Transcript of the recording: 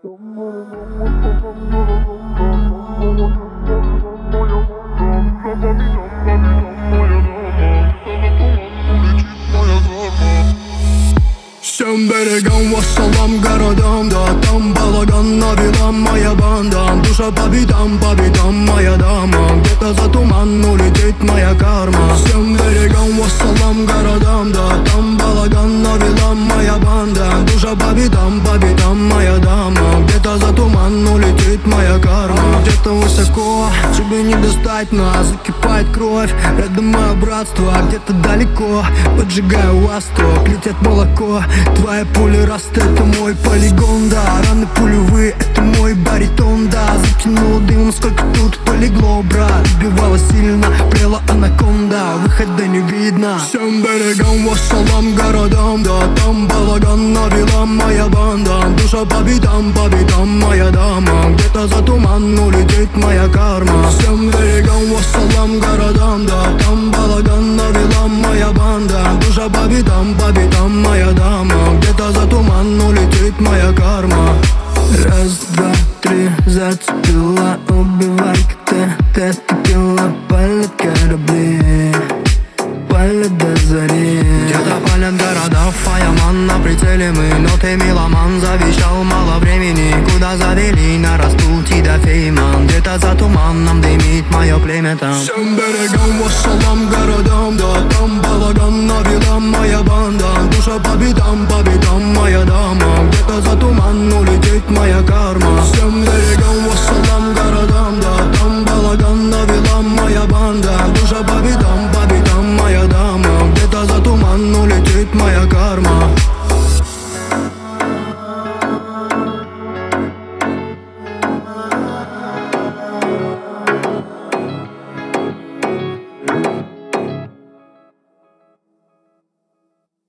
Всем берегам вассалам городам, да там балаган, навелам моя банда. Душа по битам, моя дама. Где-то за туман улетит моя карма. Всем берегам вассалам городам, да там балаган, навелам моя банда. Душа по битам, моя дама. Где-то за туман улетит моя карма. Где-то высоко, тебе не достать нас. Закипает кровь, рядом мое братство. Где-то далеко, поджигаю восток. Летит молоко, твои пули раст, это мой полигон, да. Раны пулевые, это мой баритон, да. Затянул дым, сколько тут полегло, брат. Убивала сильно, прела анаконда. Выхода не видно. Всем берегам вассалам городам, да там балаган, навела моя банда. Душа по битам, моя дама. Где-то за туман улетит моя карма. Всем берегам вассалам городам, да там балаган, навела моя банда. Душа по битам, моя дама. Где-то за туман улетит моя карма. Раз, два, три, зацепила. Убивай, ты текила. Палят корабли, палят до зари. Где-то палят города, фаяман на прицеле мы. Но ты меломан, завещал мало времени. Куда завели на распутье до фейман. Где-то за туманом дымит мое племя там. Всем берегам вассалам городам, да там балаган, навела моя банда. Душа по битам, моя дама. Где-то за туман улетит моя карма. Всем берегам